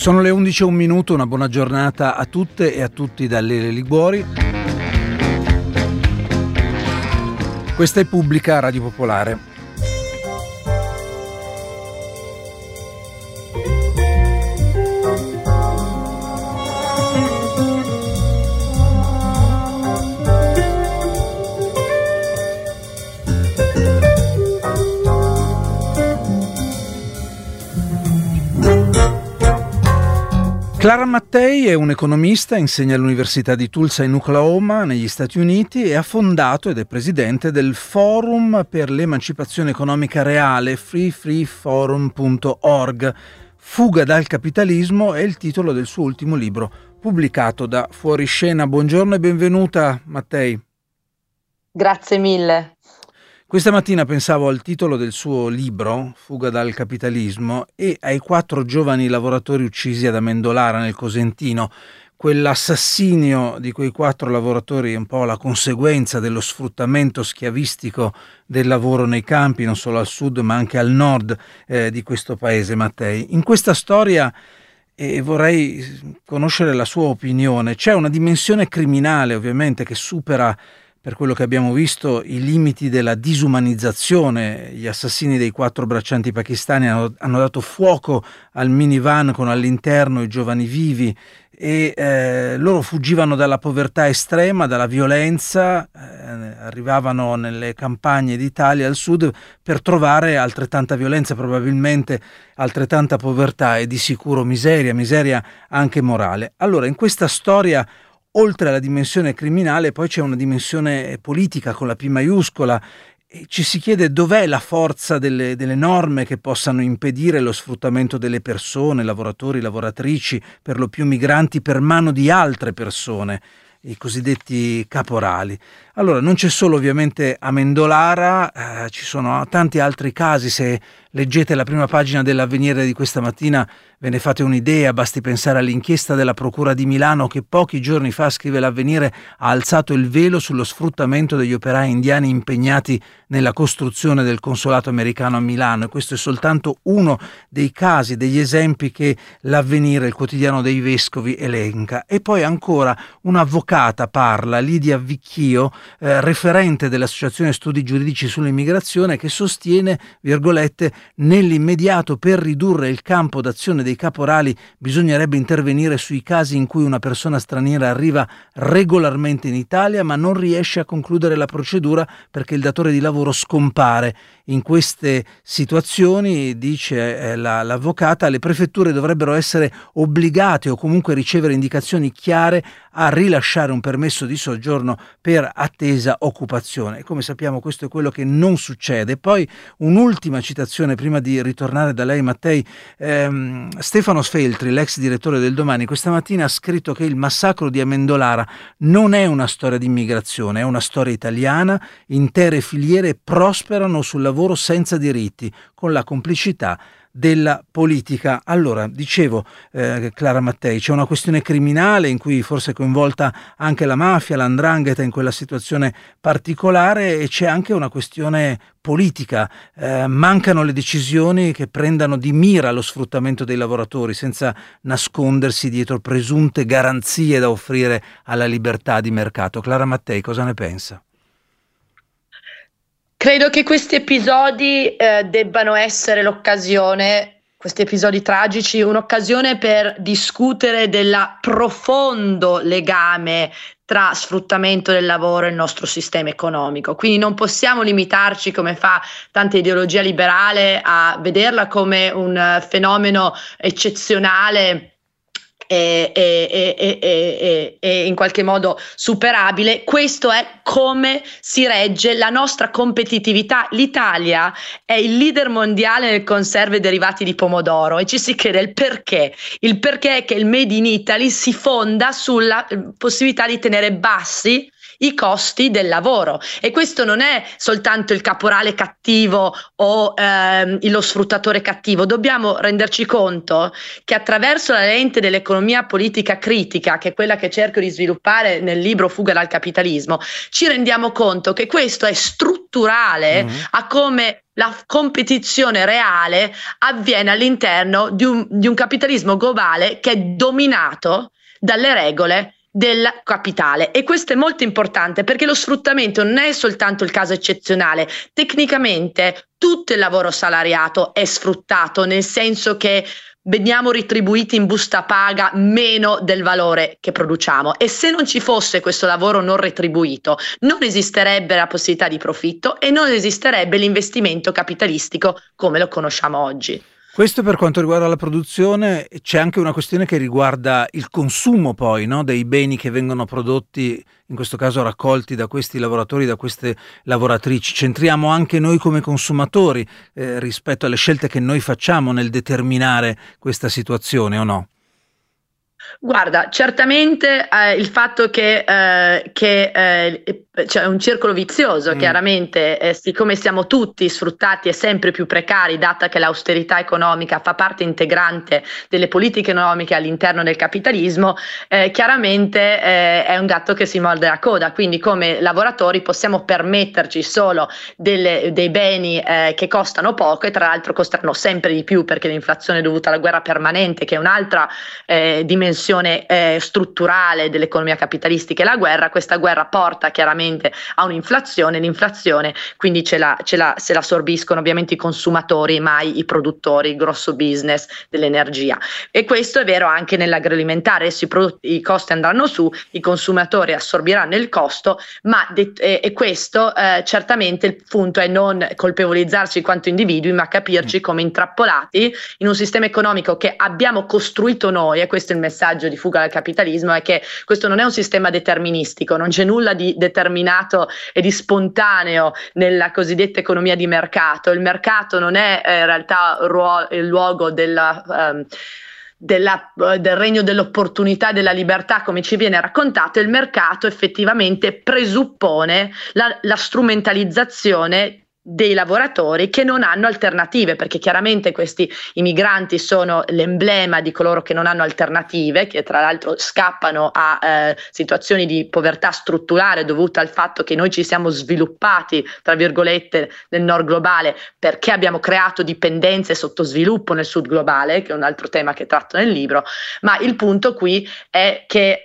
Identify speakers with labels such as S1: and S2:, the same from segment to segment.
S1: Sono le 11:01, una buona giornata a tutte e a tutti da Lele Liguori. Questa è Pubblica Radio Popolare. Clara Mattei è un economista, insegna all'Università di Tulsa in Oklahoma, negli Stati Uniti, e ha fondato ed è presidente del Forum per l'Emancipazione Economica Reale, freeforum.org. Fuga dal capitalismo è il titolo del suo ultimo libro, pubblicato da Fuoriscena. Buongiorno e benvenuta, Mattei.
S2: Grazie mille.
S1: Questa mattina pensavo al titolo del suo libro, Fuga dal capitalismo, e ai 4 giovani lavoratori uccisi ad Amendolara nel Cosentino. Quell'assassinio di quei 4 lavoratori è un po' la conseguenza dello sfruttamento schiavistico del lavoro nei campi, non solo al sud ma anche al nord di questo paese, Mattei. In questa storia, e vorrei conoscere la sua opinione, c'è una dimensione criminale ovviamente che supera, per quello che abbiamo visto, i limiti della disumanizzazione. Gli assassini dei 4 braccianti pakistani hanno dato fuoco al minivan con all'interno i giovani vivi e loro fuggivano dalla povertà estrema, dalla violenza, arrivavano nelle campagne d'Italia al sud per trovare altrettanta violenza, probabilmente altrettanta povertà e di sicuro miseria anche morale. Allora, in questa storia, oltre alla dimensione criminale, poi c'è una dimensione politica con la P maiuscola, e ci si chiede dov'è la forza delle norme che possano impedire lo sfruttamento delle persone, lavoratori, lavoratrici, per lo più migranti, per mano di altre persone, i cosiddetti caporali. Allora, non c'è solo ovviamente Amendolara, ci sono tanti altri casi. Se leggete la prima pagina dell'Avvenire di questa mattina ve ne fate un'idea, basti pensare all'inchiesta della Procura di Milano che pochi giorni fa, scrive l'Avvenire, ha alzato il velo sullo sfruttamento degli operai indiani impegnati nella costruzione del consolato americano a Milano, e questo è soltanto uno dei casi, degli esempi che l'Avvenire, il quotidiano dei vescovi, elenca. E poi ancora un'avvocata parla, Lidia Vicchio, referente dell'Associazione Studi Giuridici sull'Immigrazione, che sostiene, virgolette, nell'immediato per ridurre il campo d'azione dei caporali bisognerebbe intervenire sui casi in cui una persona straniera arriva regolarmente in Italia ma non riesce a concludere la procedura perché il datore di lavoro scompare. In queste situazioni, dice l'avvocata, le prefetture dovrebbero essere obbligate o comunque ricevere indicazioni chiare a rilasciare un permesso di soggiorno per attesa occupazione. E come sappiamo questo è quello che non succede. Poi un'ultima citazione prima di ritornare da lei, Mattei. Stefano Sfeltri, l'ex direttore del Domani, questa mattina ha scritto che il massacro di Amendolara non è una storia di immigrazione, è una storia italiana. Intere filiere prosperano sul lavoro senza diritti, con la complicità della politica. Allora, dicevo, Clara Mattei, c'è una questione criminale in cui forse è coinvolta anche la mafia, l''ndrangheta in quella situazione particolare, e c'è anche una questione politica. Mancano le decisioni che prendano di mira lo sfruttamento dei lavoratori senza nascondersi dietro presunte garanzie da offrire alla libertà di mercato. Clara Mattei, cosa ne pensa?
S2: Credo che questi episodi debbano essere l'occasione, questi episodi tragici, un'occasione per discutere del profondo legame tra sfruttamento del lavoro e il nostro sistema economico. Quindi non possiamo limitarci, come fa tanta ideologia liberale, a vederla come un fenomeno eccezionale e in qualche modo superabile. Questo è come si regge la nostra competitività. L'Italia è il leader mondiale nel conserve derivati di pomodoro, e ci si chiede il perché. Il perché è che il Made in Italy si fonda sulla possibilità di tenere bassi i costi del lavoro. E questo non è soltanto il caporale cattivo o lo sfruttatore cattivo. Dobbiamo renderci conto che attraverso la lente dell'economia politica critica, che è quella che cerco di sviluppare nel libro Fuga dal capitalismo, ci rendiamo conto che questo è strutturale a come la competizione reale avviene all'interno di un capitalismo globale che è dominato dalle regole del capitale. E questo è molto importante, perché lo sfruttamento non è soltanto il caso eccezionale. Tecnicamente tutto il lavoro salariato è sfruttato, nel senso che veniamo retribuiti in busta paga meno del valore che produciamo, e se non ci fosse questo lavoro non retribuito non esisterebbe la possibilità di profitto e non esisterebbe l'investimento capitalistico come lo conosciamo oggi.
S1: Questo per quanto riguarda la produzione. C'è anche una questione che riguarda il consumo poi, no? Dei beni che vengono prodotti, in questo caso raccolti da questi lavoratori, da queste lavoratrici. C'entriamo anche noi come consumatori rispetto alle scelte che noi facciamo nel determinare questa situazione, o no?
S2: Guarda, certamente il fatto che c'è un circolo vizioso, chiaramente, siccome siamo tutti sfruttati e sempre più precari, data che l'austerità economica fa parte integrante delle politiche economiche all'interno del capitalismo, chiaramente è un gatto che si morde la coda. Quindi come lavoratori possiamo permetterci solo dei beni che costano poco, e tra l'altro costeranno sempre di più, perché l'inflazione è dovuta alla guerra permanente, che è un'altra dimensione strutturale dell'economia capitalistica, e la guerra. Questa guerra porta chiaramente a un'inflazione, l'inflazione quindi se la assorbiscono ovviamente i consumatori, mai i produttori, il grosso business dell'energia. E questo è vero anche nell'agroalimentare. I costi andranno su, i consumatori assorbiranno il costo, ma questo certamente il punto è non colpevolizzarci quanto individui, ma capirci come intrappolati in un sistema economico che abbiamo costruito noi. E questo è il messaggio di Fuga dal capitalismo, è che questo non è un sistema deterministico, non c'è nulla di determinato e di spontaneo nella cosiddetta economia di mercato. Il mercato non è in realtà il luogo del regno dell'opportunità e della libertà, come ci viene raccontato. Il mercato effettivamente presuppone la strumentalizzazione dei lavoratori che non hanno alternative, perché chiaramente i migranti sono l'emblema di coloro che non hanno alternative, che tra l'altro scappano a situazioni di povertà strutturale dovuta al fatto che noi ci siamo sviluppati, tra virgolette, nel nord globale, perché abbiamo creato dipendenze e sottosviluppo nel sud globale, che è un altro tema che tratto nel libro. Ma il punto qui è che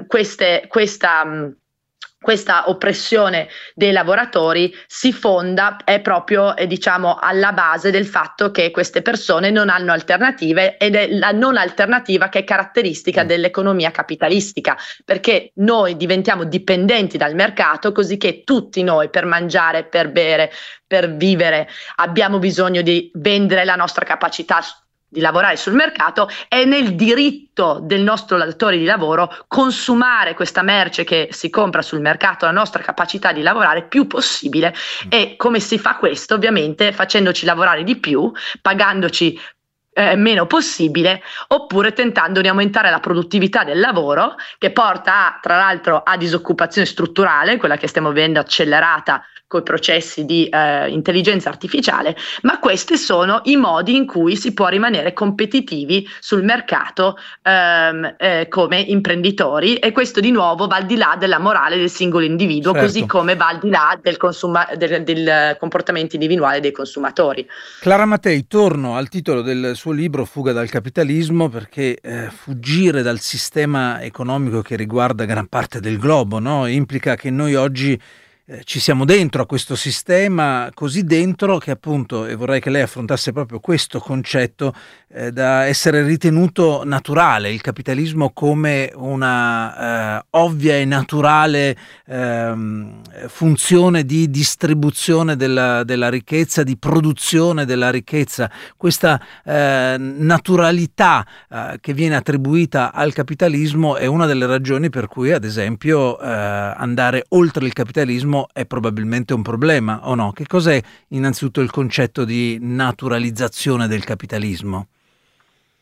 S2: questa oppressione dei lavoratori si fonda, è proprio diciamo alla base del fatto che queste persone non hanno alternative, ed è la non alternativa che è caratteristica dell'economia capitalistica, perché noi diventiamo dipendenti dal mercato, così che tutti noi, per mangiare, per bere, per vivere, abbiamo bisogno di vendere la nostra capacità di lavorare sul mercato. È nel diritto del nostro datore di lavoro consumare questa merce che si compra sul mercato, la nostra capacità di lavorare più possibile. E come si fa questo? Ovviamente facendoci lavorare di più, pagandoci meno possibile, oppure tentando di aumentare la produttività del lavoro, che porta tra l'altro a disoccupazione strutturale, quella che stiamo vedendo accelerata con i processi di intelligenza artificiale. Ma questi sono i modi in cui si può rimanere competitivi sul mercato come imprenditori, e questo di nuovo va al di là della morale del singolo individuo, certo, così come va al di là del comportamento individuale dei consumatori.
S1: Clara Mattei, torno al titolo del suo libro Fuga dal capitalismo, perché fuggire dal sistema economico che riguarda gran parte del globo, no? Implica che noi oggi ci siamo dentro a questo sistema, così dentro che appunto, e vorrei che lei affrontasse proprio questo concetto, da essere ritenuto naturale, il capitalismo come una ovvia e naturale funzione di distribuzione della ricchezza, di produzione della ricchezza. Questa naturalità che viene attribuita al capitalismo è una delle ragioni per cui, ad esempio, andare oltre il capitalismo è probabilmente un problema, o no? Che cos'è innanzitutto il concetto di naturalizzazione del capitalismo?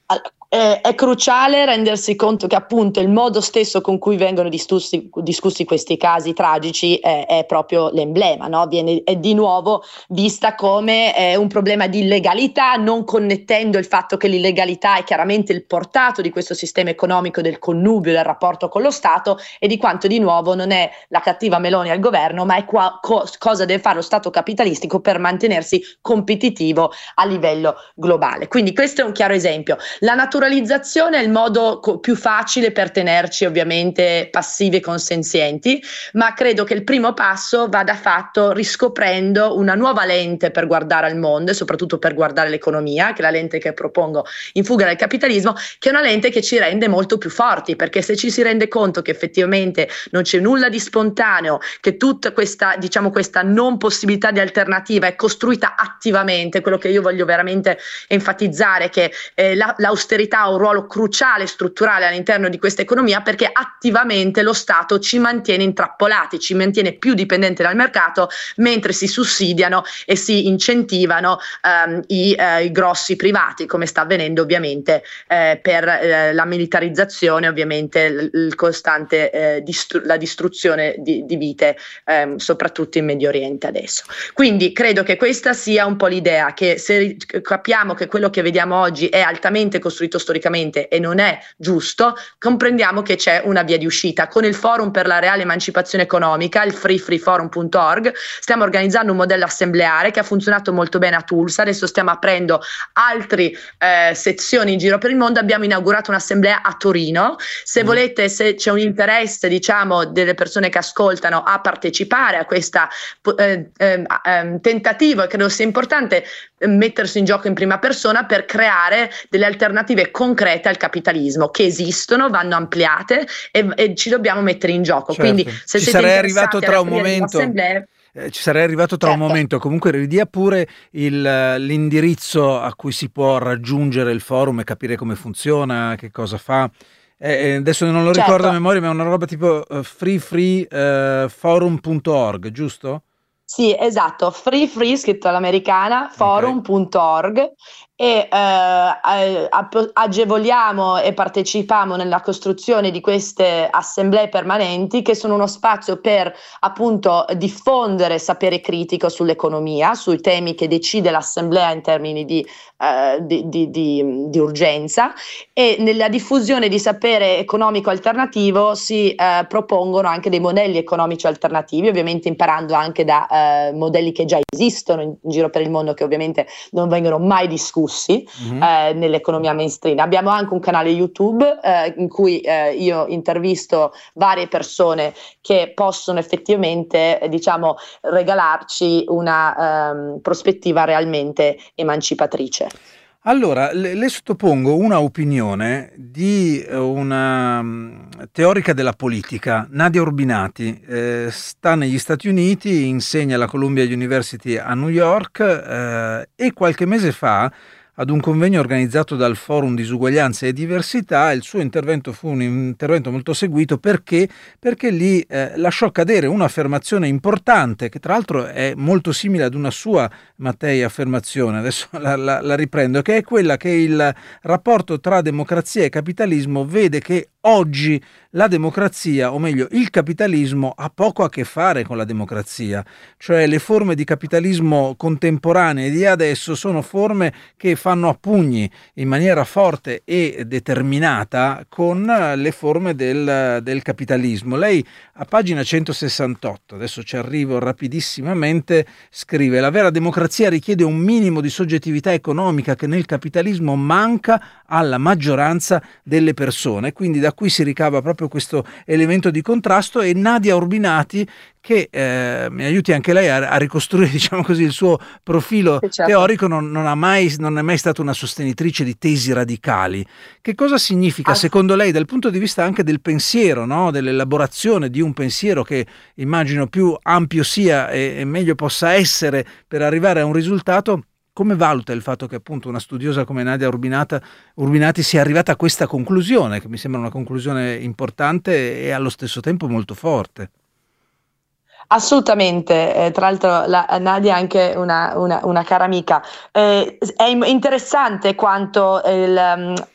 S2: È cruciale rendersi conto che appunto il modo stesso con cui vengono discussi questi casi tragici è proprio l'emblema, no? È di nuovo vista come un problema di illegalità, non connettendo il fatto che l'illegalità è chiaramente il portato di questo sistema economico del connubio, del rapporto con lo Stato, e di quanto di nuovo non è la cattiva Meloni al governo, ma è cosa deve fare lo Stato capitalistico per mantenersi competitivo a livello globale. Quindi questo è un chiaro esempio. La naturalizzazione è il modo più facile per tenerci ovviamente passivi e consenzienti, ma credo che il primo passo vada fatto riscoprendo una nuova lente per guardare al mondo e soprattutto per guardare l'economia, che è la lente che propongo in Fuga dal capitalismo, che è una lente che ci rende molto più forti, perché se ci si rende conto che effettivamente non c'è nulla di spontaneo, che tutta questa, diciamo, questa non possibilità di alternativa è costruita attivamente, quello che io voglio veramente enfatizzare è che l'austerità ha un ruolo cruciale, strutturale all'interno di questa economia, perché attivamente lo Stato ci mantiene intrappolati, ci mantiene più dipendenti dal mercato, mentre si sussidiano e si incentivano i grossi privati, come sta avvenendo ovviamente per la militarizzazione, ovviamente il costante la distruzione di vite, soprattutto in Medio Oriente adesso. Quindi credo che questa sia un po' l'idea, che se capiamo che quello che vediamo oggi è altamente costruito storicamente e non è giusto, comprendiamo che c'è una via di uscita. Con il Forum per la Reale Emancipazione Economica, il freefreeforum.org, stiamo organizzando un modello assembleare che ha funzionato molto bene a Tulsa, adesso stiamo aprendo altre sezioni in giro per il mondo. Abbiamo inaugurato un'assemblea a Torino. Se volete, se c'è un interesse, diciamo, delle persone che ascoltano a partecipare a questa tentativo, e credo sia importante mettersi in gioco in prima persona per creare delle alternative concrete al capitalismo, che esistono, vanno ampliate e ci dobbiamo mettere in gioco.
S1: Certo.
S2: Quindi se
S1: ci
S2: siete
S1: sarei
S2: interessati
S1: arrivato tra un momento. Ci sarei arrivato tra un momento. Comunque ridia pure l'indirizzo a cui si può raggiungere il forum e capire come funziona, che cosa fa. Adesso non lo ricordo a memoria, ma è una roba tipo freefreeforum.org, giusto?
S2: Sì, esatto, free scritto all'americana, forum.org, e agevoliamo e partecipiamo nella costruzione di queste assemblee permanenti, che sono uno spazio per appunto diffondere sapere critico sull'economia, sui temi che decide l'assemblea in termini di urgenza, e nella diffusione di sapere economico alternativo si propongono anche dei modelli economici alternativi, ovviamente imparando anche da modelli che già esistono in giro per il mondo, che ovviamente non vengono mai discussi nell'economia mainstream. Abbiamo anche un canale YouTube in cui io intervisto varie persone che possono effettivamente, diciamo, regalarci una prospettiva realmente emancipatrice.
S1: Allora, le sottopongo una opinione di una teorica della politica, Nadia Urbinati. Sta negli Stati Uniti, insegna alla Columbia University a New York e qualche mese fa, ad un convegno organizzato dal Forum Disuguaglianza e Diversità, il suo intervento fu un intervento molto seguito perché lì lasciò cadere un'affermazione importante, che tra l'altro è molto simile ad una sua, Mattei, affermazione, adesso la riprendo, che è quella che il rapporto tra democrazia e capitalismo vede che oggi la democrazia, o meglio il capitalismo, ha poco a che fare con la democrazia, cioè le forme di capitalismo contemporanee di adesso sono forme che fanno a pugni in maniera forte e determinata con le forme del capitalismo. Lei a pagina 168, adesso ci arrivo rapidissimamente, scrive: la vera democrazia richiede un minimo di soggettività economica che nel capitalismo manca alla maggioranza delle persone. Quindi da qui si ricava proprio questo elemento di contrasto, e Nadia Urbinati, che mi aiuti anche lei a ricostruire, diciamo così, il suo profilo teorico, non è mai stata una sostenitrice di tesi radicali. Che cosa significa secondo lei dal punto di vista anche del pensiero, no? Dell'elaborazione di un pensiero che immagino più ampio sia e meglio possa essere per arrivare a un risultato? Come valuta il fatto che appunto una studiosa come Nadia Urbinati sia arrivata a questa conclusione, che mi sembra una conclusione importante e allo stesso tempo molto forte?
S2: Assolutamente, tra l'altro Nadia è anche una cara amica. È interessante quanto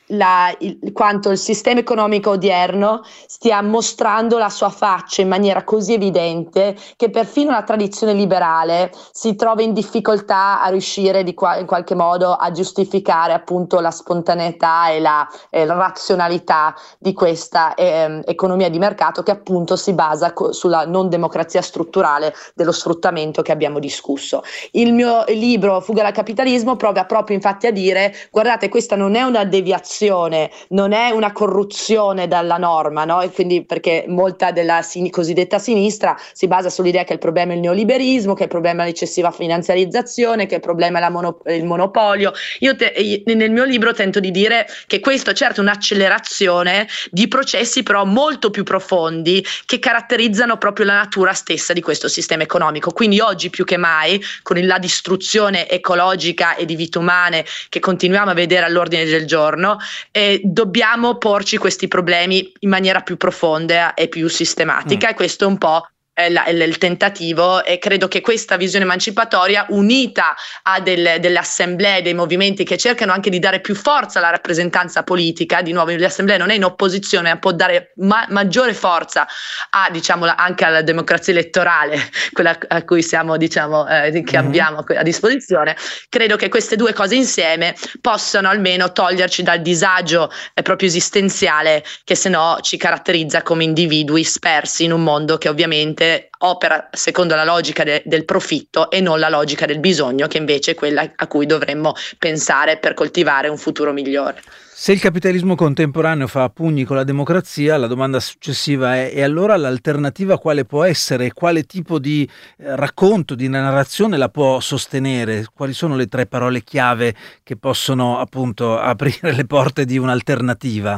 S2: quanto il sistema economico odierno stia mostrando la sua faccia in maniera così evidente che perfino la tradizione liberale si trova in difficoltà a riuscire in qualche modo a giustificare appunto la spontaneità e la razionalità di questa economia di mercato, che appunto si basa sulla non democrazia strutturale dello sfruttamento che abbiamo discusso. Il mio libro Fuga dal capitalismo prova proprio infatti a dire: guardate, questa non è una deviazione, non è una corruzione dalla norma, no? E quindi, perché molta della cosiddetta sinistra si basa sull'idea che il problema è il neoliberismo, che il problema è l'eccessiva finanziarizzazione, che il problema è il monopolio. Io nel mio libro tento di dire che questo è certo un'accelerazione di processi però molto più profondi che caratterizzano proprio la natura stessa di questo sistema economico. Quindi oggi più che mai, con la distruzione ecologica e di vite umane che continuiamo a vedere all'ordine del giorno, dobbiamo porci questi problemi in maniera più profonda e più sistematica, e questo è un po' il tentativo, e credo che questa visione emancipatoria, unita a delle assemblee, dei movimenti che cercano anche di dare più forza alla rappresentanza politica, di nuovo l'assemblea non è in opposizione, ma può dare maggiore forza a, diciamo, anche alla democrazia elettorale, quella a cui siamo, diciamo, che abbiamo a disposizione. Credo che queste due cose insieme possano almeno toglierci dal disagio proprio esistenziale che se no ci caratterizza come individui spersi in un mondo che ovviamente opera secondo la logica del profitto e non la logica del bisogno, che invece è quella a cui dovremmo pensare per coltivare un futuro migliore.
S1: Se il capitalismo contemporaneo fa a pugni con la democrazia, la domanda successiva è: e allora l'alternativa quale può essere? Quale tipo di racconto, di narrazione la può sostenere? Quali sono le 3 parole chiave che possono appunto aprire le porte di un'alternativa?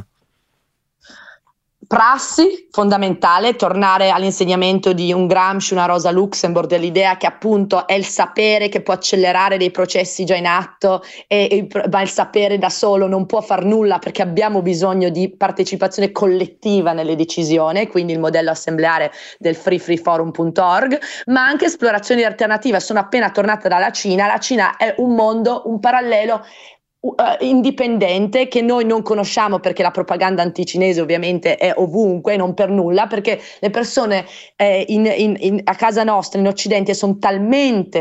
S2: Prassi fondamentale, tornare all'insegnamento di un Gramsci, una Rosa Luxemburg, dell'idea che appunto è il sapere che può accelerare dei processi già in atto, ma il sapere da solo non può far nulla, perché abbiamo bisogno di partecipazione collettiva nelle decisioni, quindi il modello assembleare del freeforum.org, ma anche esplorazioni alternative. Sono appena tornata dalla Cina. La Cina è un mondo, un parallelo indipendente che noi non conosciamo, perché la propaganda anticinese ovviamente è ovunque, non per nulla, perché le persone a casa nostra in Occidente sono talmente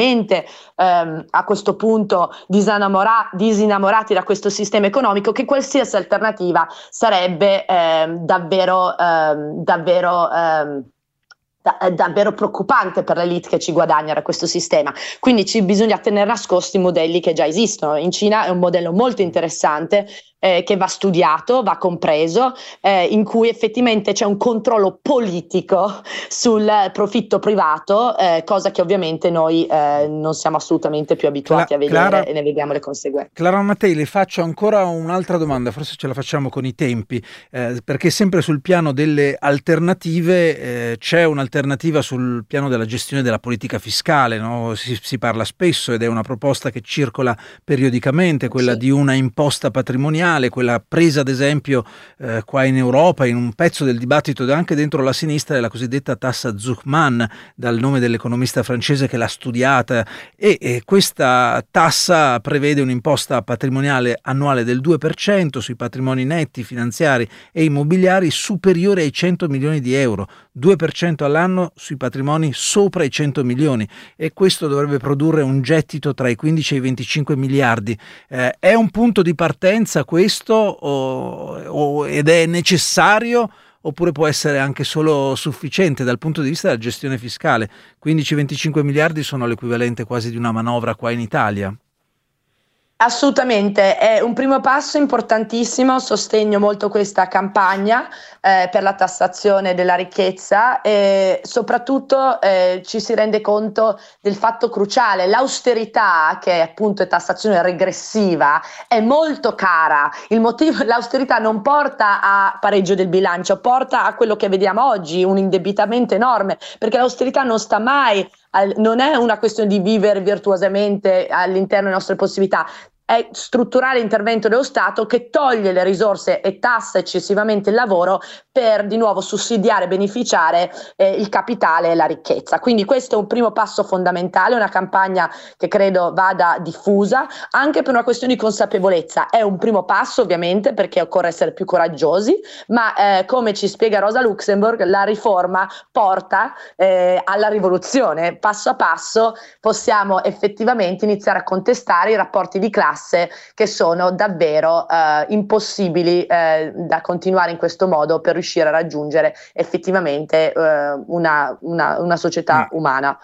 S2: a questo punto disinnamorati da questo sistema economico, che qualsiasi alternativa sarebbe davvero preoccupante per l'elite che ci guadagna da questo sistema. Quindi bisogna tenere nascosti i modelli che già esistono. In Cina è un modello molto interessante, che va studiato, va compreso, in cui effettivamente c'è un controllo politico sul profitto privato, cosa che ovviamente noi non siamo assolutamente più abituati a vedere, e ne vediamo le conseguenze.
S1: Clara Mattei, le faccio ancora un'altra domanda, forse ce la facciamo con i tempi, perché sempre sul piano delle alternative c'è un'alternativa sul piano della gestione della politica fiscale, no? Si parla spesso, ed è una proposta che circola periodicamente, quella di una imposta patrimoniale, quella presa ad esempio qua in Europa, in un pezzo del dibattito anche dentro la sinistra, è la cosiddetta tassa Zucman, dal nome dell'economista francese che l'ha studiata, e questa tassa prevede un'imposta patrimoniale annuale del 2% sui patrimoni netti, finanziari e immobiliari superiori ai 100 milioni di euro, 2% all'anno sui patrimoni sopra i 100 milioni, e questo dovrebbe produrre un gettito tra i 15 e i 25 miliardi. È un punto di partenza questo, ed è necessario, oppure può essere anche solo sufficiente dal punto di vista della gestione fiscale? 15-25 miliardi sono l'equivalente quasi di una manovra qua in Italia.
S2: Assolutamente, è un primo passo importantissimo, sostegno molto questa campagna per la tassazione della ricchezza, e soprattutto ci si rende conto del fatto cruciale: l'austerità, che appunto è tassazione regressiva, è molto cara. L'austerità non porta a pareggio del bilancio, porta a quello che vediamo oggi, un indebitamento enorme, perché l'austerità non sta mai, non è una questione di vivere virtuosamente all'interno delle nostre possibilità. è strutturare l'intervento dello Stato che toglie le risorse e tassa eccessivamente il lavoro per di nuovo sussidiare e beneficiare il capitale e la ricchezza. Quindi questo è un primo passo fondamentale, una campagna che credo vada diffusa anche per una questione di consapevolezza. È un primo passo ovviamente perché occorre essere più coraggiosi, ma come ci spiega Rosa Luxemburg, la riforma porta alla rivoluzione. Passo a passo possiamo effettivamente iniziare a contestare i rapporti di classe che sono davvero impossibili da continuare in questo modo per riuscire a raggiungere effettivamente una società umana.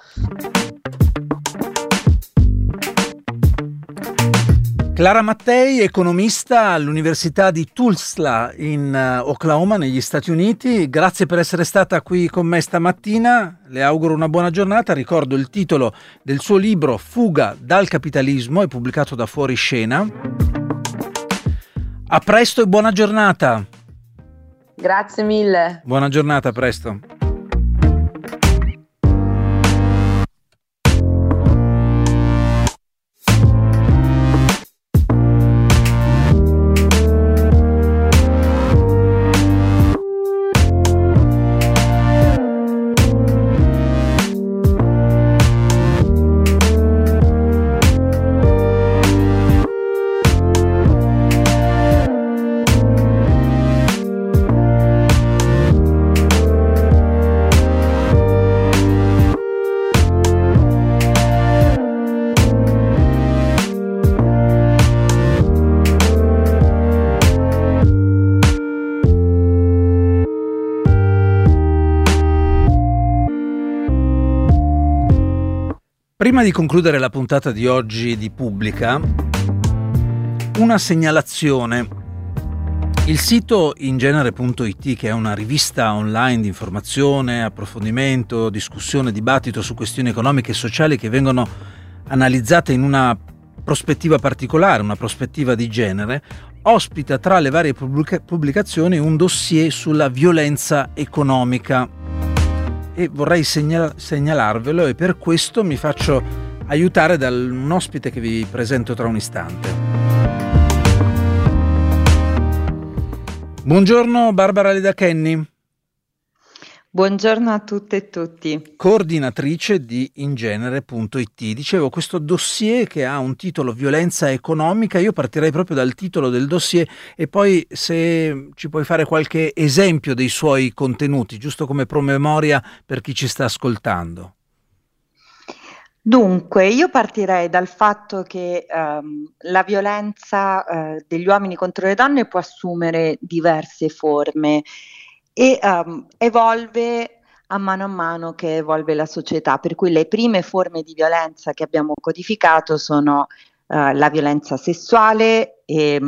S1: Clara Mattei, economista all'Università di Tulsa in Oklahoma, negli Stati Uniti. Grazie per essere stata qui con me stamattina. Le auguro una buona giornata. Ricordo il titolo del suo libro Fuga dal capitalismo, è pubblicato da Fuoriscena. A presto e buona giornata.
S2: Grazie mille.
S1: Buona giornata, a presto. Prima di concludere la puntata di oggi di Pubblica, una segnalazione. Il sito ingenere.it, che è una rivista online di informazione, approfondimento, discussione, dibattito su questioni economiche e sociali che vengono analizzate in una prospettiva particolare, una prospettiva di genere, ospita tra le varie pubblicazioni un dossier sulla violenza economica. E vorrei segnalarvelo, e per questo mi faccio aiutare da un ospite che vi presento tra un istante. Buongiorno Barbara Leda Kenny.
S3: Buongiorno a tutte e tutti.
S1: Coordinatrice di ingenere.it. Dicevo, questo dossier che ha un titolo Violenza economica. Io partirei proprio dal titolo del dossier e poi se ci puoi fare qualche esempio dei suoi contenuti, giusto come promemoria per chi ci sta ascoltando.
S3: Dunque, io partirei dal fatto che la violenza degli uomini contro le donne può assumere diverse forme e evolve a mano che evolve la società, per cui le prime forme di violenza che abbiamo codificato sono la violenza sessuale e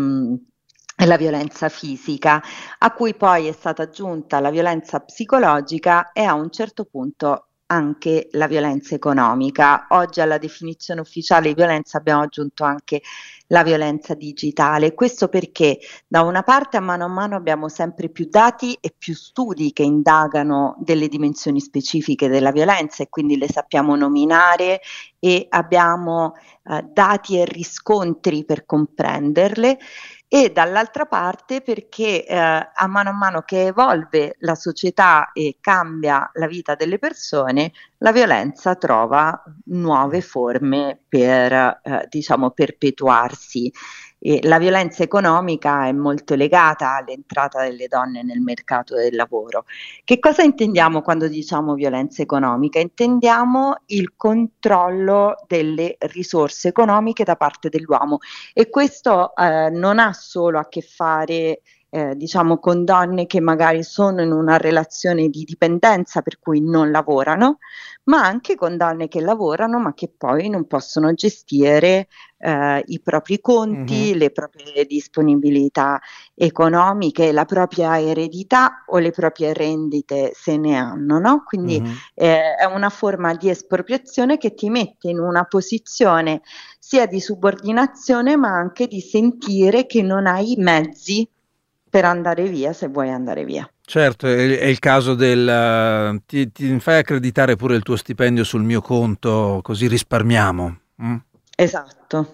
S3: la violenza fisica, a cui poi è stata aggiunta la violenza psicologica e a un certo punto anche la violenza economica. Oggi alla definizione ufficiale di violenza abbiamo aggiunto anche la violenza digitale. Questo perché da una parte a mano abbiamo sempre più dati e più studi che indagano delle dimensioni specifiche della violenza e quindi le sappiamo nominare e abbiamo dati e riscontri per comprenderle. E dall'altra parte perché a mano che evolve la società e cambia la vita delle persone, la violenza trova nuove forme per perpetuarsi. E la violenza economica è molto legata all'entrata delle donne nel mercato del lavoro. Che cosa intendiamo quando diciamo violenza economica? Intendiamo il controllo delle risorse economiche da parte dell'uomo e questo non ha solo a che fare con donne che magari sono in una relazione di dipendenza per cui non lavorano, ma anche con donne che lavorano ma che poi non possono gestire i propri conti, le proprie disponibilità economiche, la propria eredità o le proprie rendite se ne hanno, no? Quindi è una forma di espropriazione che ti mette in una posizione sia di subordinazione ma anche di sentire che non hai i mezzi per andare via se vuoi andare via.
S1: Certo, è il caso del ti fai accreditare pure il tuo stipendio sul mio conto così risparmiamo.
S3: Esatto.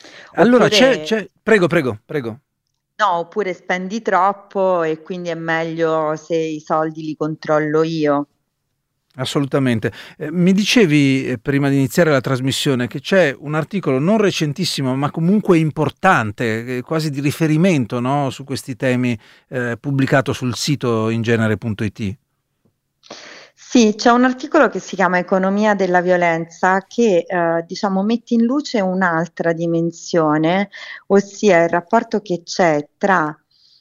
S1: Allora
S3: Oppure
S1: prego.
S3: no, oppure spendi troppo e quindi è meglio se i soldi li controllo io.
S1: Assolutamente. Mi dicevi prima di iniziare la trasmissione che c'è un articolo non recentissimo ma comunque importante, quasi di riferimento, no, su questi temi, pubblicato sul sito ingenere.it.
S3: Sì, c'è un articolo che si chiama Economia della violenza che diciamo mette in luce un'altra dimensione, ossia il rapporto che c'è tra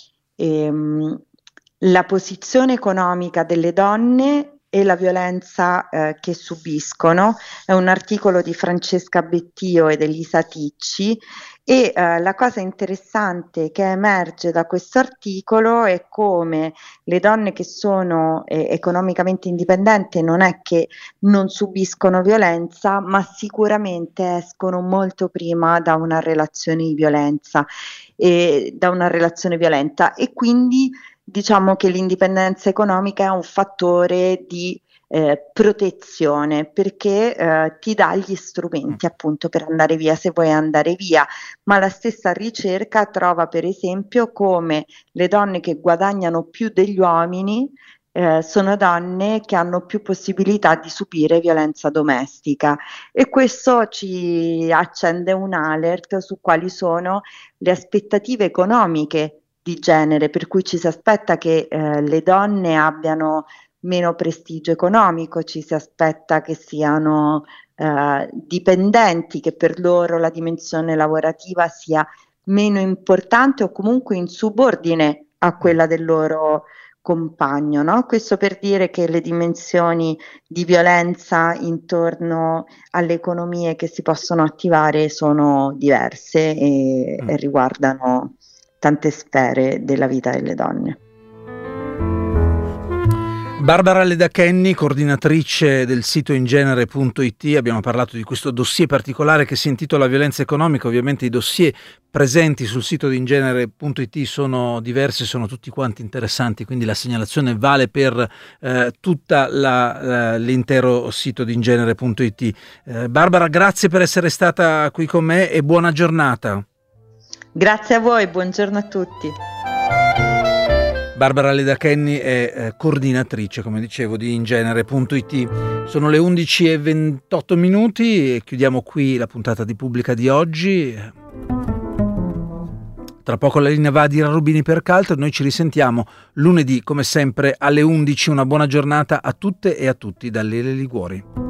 S3: ehm, la posizione economica delle donne e la violenza che subiscono. È un articolo di Francesca Bettio ed Elisa Ticci e la cosa interessante che emerge da questo articolo è come le donne che sono economicamente indipendenti non è che non subiscono violenza, ma sicuramente escono molto prima da una relazione di violenza e da una relazione violenta e quindi diciamo che l'indipendenza economica è un fattore di protezione perché ti dà gli strumenti appunto per andare via se vuoi andare via, ma la stessa ricerca trova per esempio come le donne che guadagnano più degli uomini sono donne che hanno più possibilità di subire violenza domestica e questo ci accende un alert su quali sono le aspettative economiche di genere, per cui ci si aspetta che le donne abbiano meno prestigio economico, ci si aspetta che siano dipendenti, che per loro la dimensione lavorativa sia meno importante o comunque in subordine a quella del loro compagno, no? Questo per dire che le dimensioni di violenza intorno alle economie che si possono attivare sono diverse e riguardano tante sfere della vita delle donne.
S1: Barbara Ledakenny, coordinatrice del sito ingenere.it, abbiamo parlato di questo dossier particolare che si intitola Violenza economica. Ovviamente i dossier presenti sul sito di ingenere.it sono diversi, sono tutti quanti interessanti, quindi la segnalazione vale per tutta l'intero sito di ingenere.it. Barbara, grazie per essere stata qui con me e buona giornata.
S3: Grazie a voi, buongiorno a tutti.
S1: Barbara Ledakenny è coordinatrice, come dicevo, di ingenere.it. Sono le 11:28 e chiudiamo qui la puntata di Pubblica di oggi. Tra poco la linea va a Dira Rubini per Caltro. Noi ci risentiamo lunedì, come sempre, alle 11. Una buona giornata a tutte e a tutti da Lele Liguori.